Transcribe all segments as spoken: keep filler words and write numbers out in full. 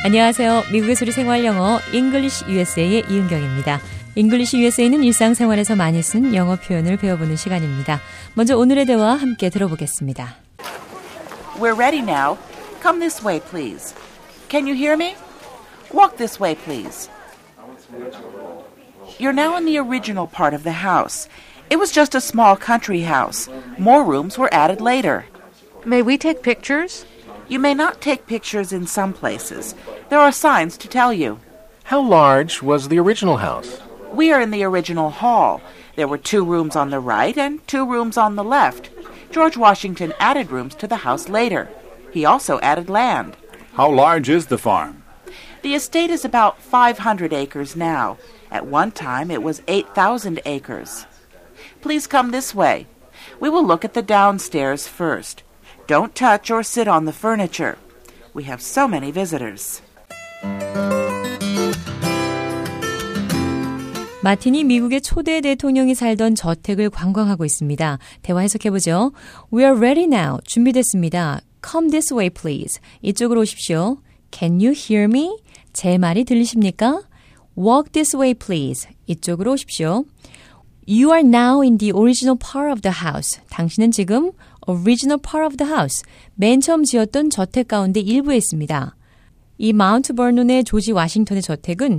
안녕하세요. 미국의 소리 생활영어 English 유에스에이의 이은경입니다. English 유에스에이는 일상생활에서 많이 쓴 영어 표현을 배워보는 시간입니다. 먼저 오늘의 대화 함께 들어보겠습니다. We're ready now. Come this way, please. Can you hear me? Walk this way, please. You're now in the original part of the house. It was just a small country house. More rooms were added later. May we take pictures? You may not take pictures in some places. There are signs to tell you. How large was the original house? We are in the original hall. There were two rooms on the right and two rooms on the left. George Washington added rooms to the house later. He also added land. How large is the farm? The estate is about five hundred acres now. At one time, it was eight thousand acres. Please come this way. We will look at the downstairs first. Don't touch or sit on the furniture. We have so many visitors. 마틴이 미국의 초대 대통령이 살던 저택을 관광하고 있습니다. 대화 해석해보죠. We are ready now. 준비됐습니다. Come this way, please. 이쪽으로 오십시오. Can you hear me? 제 말이 들리십니까? Walk this way, please. 이쪽으로 오십시오. You are now in the original part of the house. 당신은 지금 original part of the house. 맨 처음 지었던 저택 가운데 일부에 있습니다. 이 마운트 버논의 조지 워싱턴의 저택은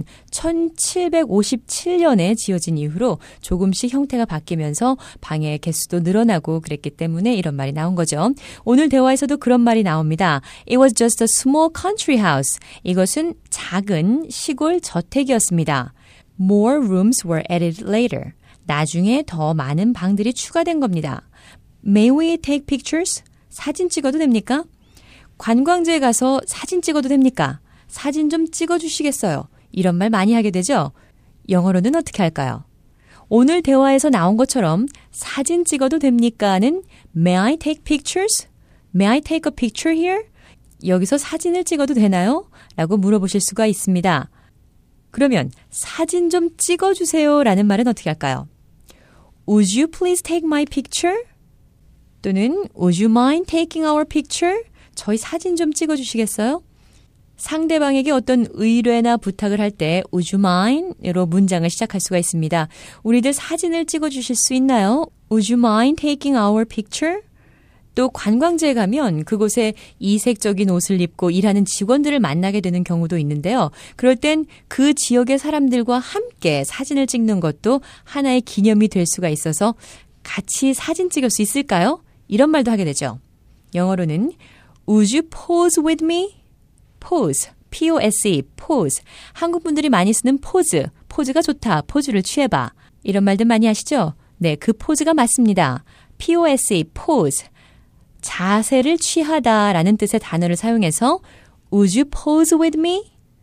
천칠백오십칠 년에 지어진 이후로 조금씩 형태가 바뀌면서 방의 개수도 늘어나고 그랬기 때문에 이런 말이 나온 거죠. 오늘 대화에서도 그런 말이 나옵니다. It was just a small country house. 이것은 작은 시골 저택이었습니다. More rooms were added later. 나중에 더 많은 방들이 추가된 겁니다. May we take pictures? 사진 찍어도 됩니까? 관광지에 가서 사진 찍어도 됩니까? 사진 좀 찍어주시겠어요? 이런 말 많이 하게 되죠? 영어로는 어떻게 할까요? 오늘 대화에서 나온 것처럼 사진 찍어도 됩니까는 May I take pictures? May I take a picture here? 여기서 사진을 찍어도 되나요? 라고 물어보실 수가 있습니다. 그러면 사진 좀 찍어주세요 라는 말은 어떻게 할까요? Would you please take my picture? 또는 Would you mind taking our picture? 저희 사진 좀 찍어주시겠어요? 상대방에게 어떤 의뢰나 부탁을 할 때 Would you mind?으로 문장을 시작할 수가 있습니다. 우리들 사진을 찍어주실 수 있나요? Would you mind taking our picture? 또 관광지에 가면 그곳에 이색적인 옷을 입고 일하는 직원들을 만나게 되는 경우도 있는데요. 그럴 땐 그 지역의 사람들과 함께 사진을 찍는 것도 하나의 기념이 될 수가 있어서 같이 사진 찍을 수 있을까요? 이런 말도 하게 되죠. 영어로는 Would you pose with me? pose, P-O-S-E, pose. 한국 분들이 많이 쓰는 포즈, 포즈가 좋다, 포즈를 취해봐. 이런 말들 많이 하시죠? 네, 그 포즈가 맞습니다. P-O-S-E, pose. 자세를 취하다라는 뜻의 단어를 사용해서 Would you pose with me?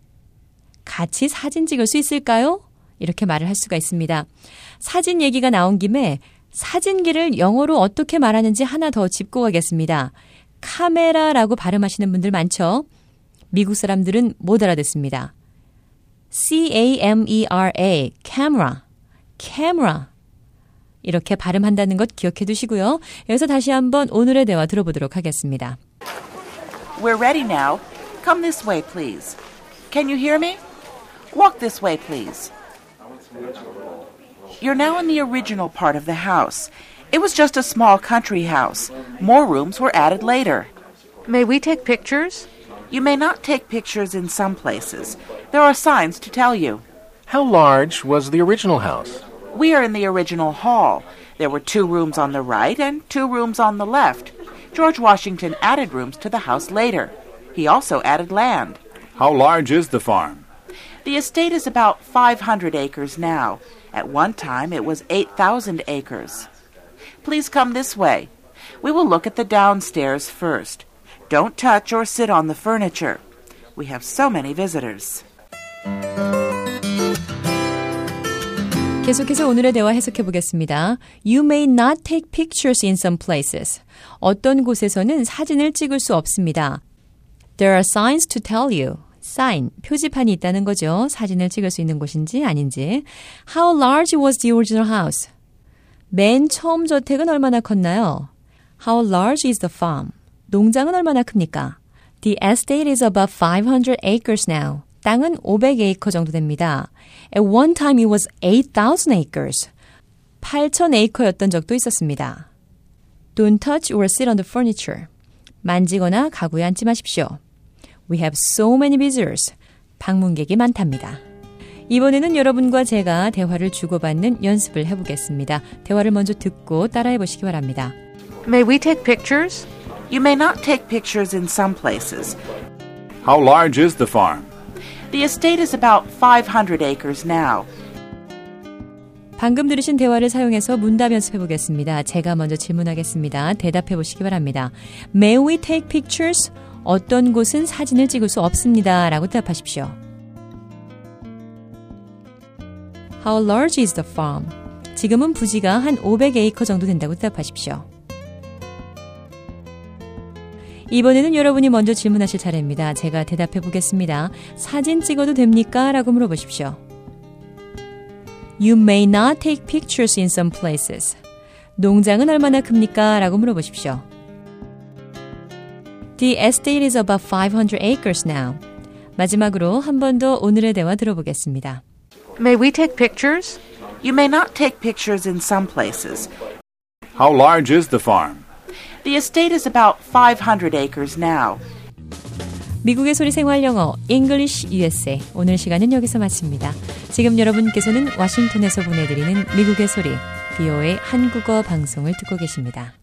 같이 사진 찍을 수 있을까요? 이렇게 말을 할 수가 있습니다. 사진 얘기가 나온 김에 사진기를 영어로 어떻게 말하는지 하나 더 짚고 가겠습니다. 카메라라고 발음하시는 분들 많죠? 미국 사람들은 못 알아듣습니다. C-A-M-E-R-A, camera, camera. 이렇게 발음한다는 것 기억해 두시고요. 여기서 다시 한번 오늘의 대화 들어보도록 하겠습니다. We're ready now. Come this way, please. Can you hear me? Walk this way, please. You're now in the original part of the house. It was just a small country house. More rooms were added later. May we take pictures? You may not take pictures in some places. There are signs to tell you. How large was the original house? We are in the original hall. There were two rooms on the right and two rooms on the left. George Washington added rooms to the house later. He also added land. How large is the farm? The estate is about five hundred acres now. At one time, it was eight thousand acres. Please come this way. We will look at the downstairs first. Don't touch or sit on the furniture. We have so many visitors. 계속해서 오늘의 대화 해석해 보겠습니다. You may not take pictures in some places. 어떤 곳에서는 사진을 찍을 수 없습니다. There are signs to tell you. sign, 표지판이 있다는 거죠. 사진을 찍을 수 있는 곳인지 아닌지. How large was the original house? 맨 처음 저택은 얼마나 컸나요? How large is the farm? 농장은 얼마나 큽니까? The estate is about five hundred acres now. 땅은 오백 에이커 정도 됩니다. At one time it was eight thousand acres. 팔천 에이커였던 적도 있었습니다. Don't touch or sit on the furniture. 만지거나 가구에 앉지 마십시오. We have so many visitors. 방문객이 많답니다. 이번에는 여러분과 제가 대화를 주고받는 연습을 해보겠습니다. 대화를 먼저 듣고 따라해보시기 바랍니다. May we take pictures? You may not take pictures in some places. How large is the farm? The estate is about five hundred acres now. 방금 들으신 대화를 사용해서 문답 연습해보겠습니다. 제가 먼저 질문하겠습니다. 대답해보시기 바랍니다. May we take pictures? 어떤 곳은 사진을 찍을 수 없습니다. 라고 대답하십시오. How large is the farm? 지금은 부지가 한 오백 에이커 정도 된다고 대답하십시오. 이번에는 여러분이 먼저 질문하실 차례입니다. 제가 대답해 보겠습니다. 사진 찍어도 됩니까? 라고 물어보십시오. You may not take pictures in some places. 농장은 얼마나 큽니까? 라고 물어보십시오. The estate is about five hundred acres now. 마지막으로 한 번 더 오늘의 대화 들어보겠습니다. May we take pictures? You may not take pictures in some places. How large is the farm? The estate is about five hundred acres now. 미국의 소리 생활 영어 English 유에스에이 오늘 시간은 여기서 마칩니다. 지금 여러분께서는 워싱턴에서 보내드리는 미국의 소리 브이오에이 한국어 방송을 듣고 계십니다.